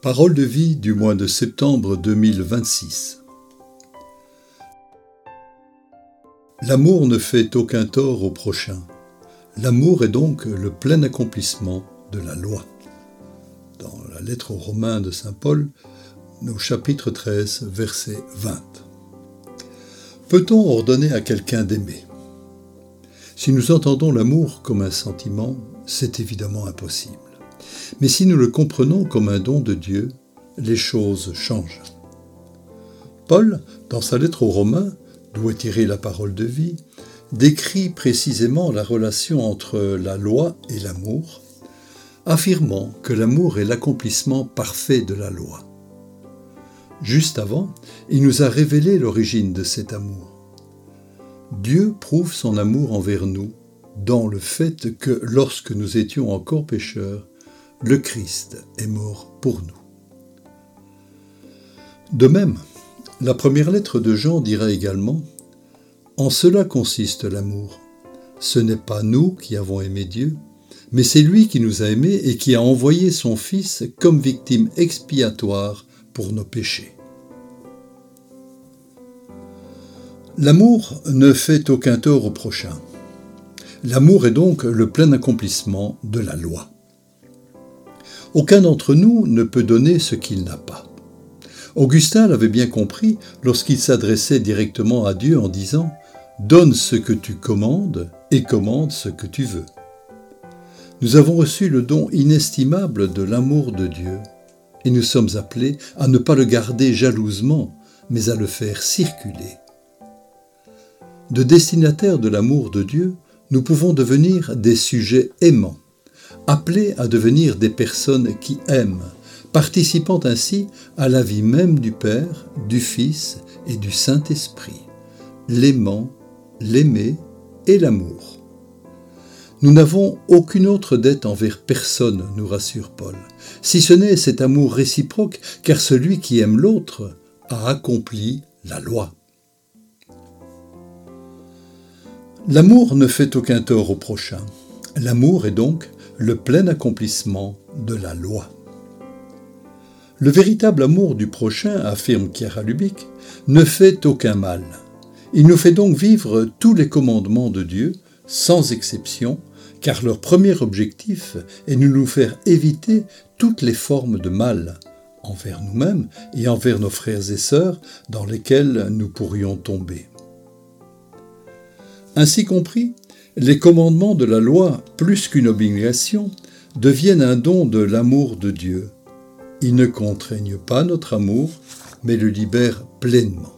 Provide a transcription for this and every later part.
Parole de vie du mois de septembre 2026. L'amour ne fait aucun tort au prochain. L'amour est donc le plein accomplissement de la loi. Dans la lettre aux Romains de saint Paul, au chapitre 13, verset 20. Peut-on ordonner à quelqu'un d'aimer ? Si nous entendons l'amour comme un sentiment, c'est évidemment impossible. Mais si nous le comprenons comme un don de Dieu, les choses changent. Paul, dans sa lettre aux Romains, d'où est tirée la parole de vie, décrit précisément la relation entre la loi et l'amour, affirmant que l'amour est l'accomplissement parfait de la loi. Juste avant, il nous a révélé l'origine de cet amour. Dieu prouve son amour envers nous dans le fait que lorsque nous étions encore pécheurs, le Christ est mort pour nous. De même, la première lettre de Jean dira également « En cela consiste l'amour. Ce n'est pas nous qui avons aimé Dieu, mais c'est lui qui nous a aimés et qui a envoyé son Fils comme victime expiatoire pour nos péchés. » L'amour ne fait aucun tort au prochain. L'amour est donc le plein accomplissement de la loi. Aucun d'entre nous ne peut donner ce qu'il n'a pas. Augustin l'avait bien compris lorsqu'il s'adressait directement à Dieu en disant « Donne ce que tu commandes et commande ce que tu veux ». Nous avons reçu le don inestimable de l'amour de Dieu et nous sommes appelés à ne pas le garder jalousement, mais à le faire circuler. De destinataires de l'amour de Dieu, nous pouvons devenir des sujets aimants, appelés à devenir des personnes qui aiment, participant ainsi à la vie même du Père, du Fils et du Saint-Esprit, l'aimant, l'aimer et l'amour. Nous n'avons aucune autre dette envers personne, nous rassure Paul, si ce n'est cet amour réciproque, car celui qui aime l'autre a accompli la loi. L'amour ne fait aucun tort au prochain. L'amour est donc le plein accomplissement de la loi. Le véritable amour du prochain, affirme Chiara Lubich, ne fait aucun mal. Il nous fait donc vivre tous les commandements de Dieu, sans exception, car leur premier objectif est de nous faire éviter toutes les formes de mal, envers nous-mêmes et envers nos frères et sœurs dans lesquels nous pourrions tomber. Ainsi compris, les commandements de la loi, plus qu'une obligation, deviennent un don de l'amour de Dieu. Ils ne contraignent pas notre amour, mais le libèrent pleinement.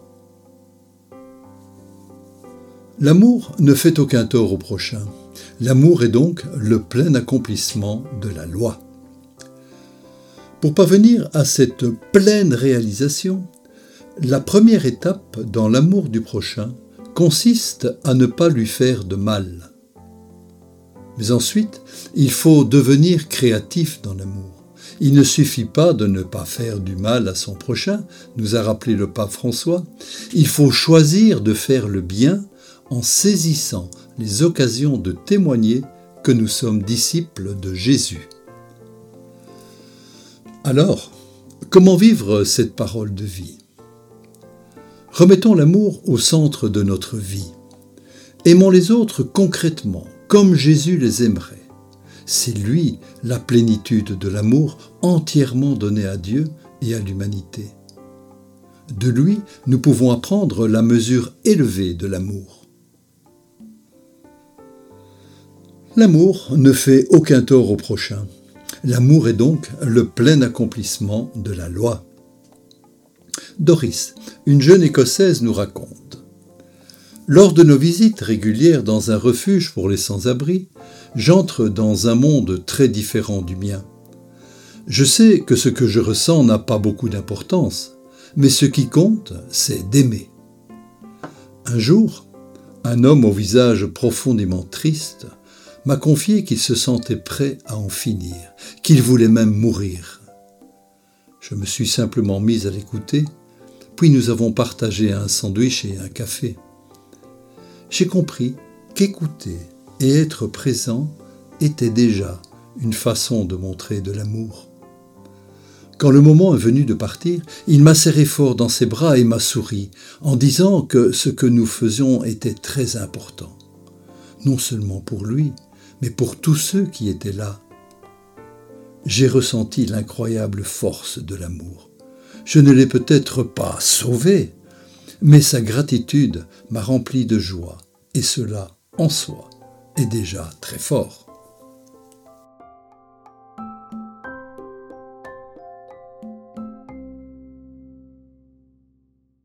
L'amour ne fait aucun tort au prochain. L'amour est donc le plein accomplissement de la loi. Pour parvenir à cette pleine réalisation, la première étape dans l'amour du prochain consiste à ne pas lui faire de mal. Mais ensuite, il faut devenir créatif dans l'amour. Il ne suffit pas de ne pas faire du mal à son prochain, nous a rappelé le pape François. Il faut choisir de faire le bien en saisissant les occasions de témoigner que nous sommes disciples de Jésus. Alors, comment vivre cette parole de vie ? Remettons l'amour au centre de notre vie. Aimons les autres concrètement, comme Jésus les aimerait. C'est lui la plénitude de l'amour entièrement donné à Dieu et à l'humanité. De lui, nous pouvons apprendre la mesure élevée de l'amour. L'amour ne fait aucun tort au prochain. L'amour est donc le plein accomplissement de la loi. Doris, une jeune Écossaise, nous raconte « Lors de nos visites régulières dans un refuge pour les sans-abri, j'entre dans un monde très différent du mien. Je sais que ce que je ressens n'a pas beaucoup d'importance, mais ce qui compte, c'est d'aimer. Un jour, un homme au visage profondément triste m'a confié qu'il se sentait prêt à en finir, qu'il voulait même mourir. Je me suis simplement mise à l'écouter, puis nous avons partagé un sandwich et un café. J'ai compris qu'écouter et être présent était déjà une façon de montrer de l'amour. Quand le moment est venu de partir, il m'a serré fort dans ses bras et m'a souri, en disant que ce que nous faisions était très important. Non seulement pour lui, mais pour tous ceux qui étaient là. J'ai ressenti l'incroyable force de l'amour. Je ne l'ai peut-être pas sauvé, mais sa gratitude m'a rempli de joie, et cela, en soi, est déjà très fort.